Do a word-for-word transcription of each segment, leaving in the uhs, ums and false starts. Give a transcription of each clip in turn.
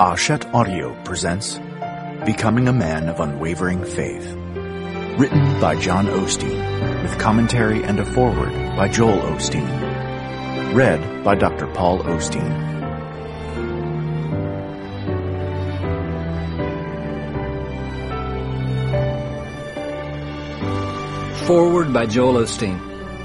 Hachette Audio presents Becoming a Man of Unwavering Faith. Written by John Osteen, with commentary and a foreword by Joel Osteen. Read by Doctor Paul Osteen. Foreword by Joel Osteen.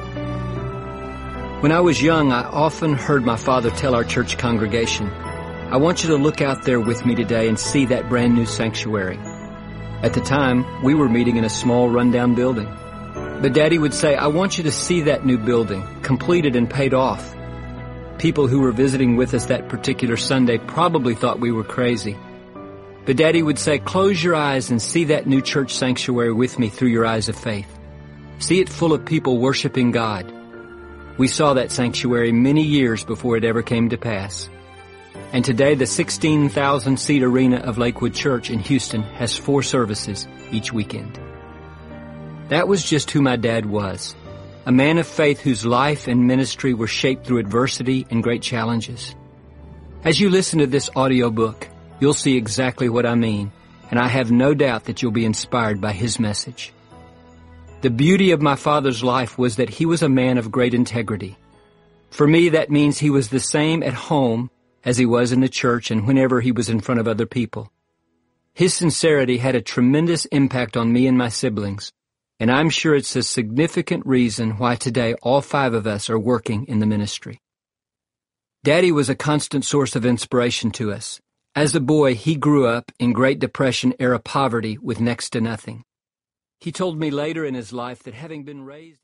When I was young, I often heard my father tell our church congregation, I want you to look out there with me today and see that brand new sanctuary. At the time, we were meeting in a small rundown building. But Daddy would say, I want you to see that new building, completed and paid off. People who were visiting with us that particular Sunday probably thought we were crazy. But Daddy would say, close your eyes and see that new church sanctuary with me through your eyes of faith. See it full of people worshiping God. We saw that sanctuary many years before it ever came to pass. And today the sixteen thousand seat arena of Lakewood Church in Houston has four services each weekend. That was just who my dad was, a man of faith whose life and ministry were shaped through adversity and great challenges. As you listen to this audiobook, you'll see exactly what I mean, and I have no doubt that you'll be inspired by his message. The beauty of my father's life was that he was a man of great integrity. For me, that means he was the same at home as he was in the church and whenever he was in front of other people. His sincerity had a tremendous impact on me and my siblings, and I'm sure it's a significant reason why today all five of us are working in the ministry. Daddy was a constant source of inspiration to us. As a boy, he grew up in Great Depression-era poverty with next to nothing. He told me later in his life that having been raised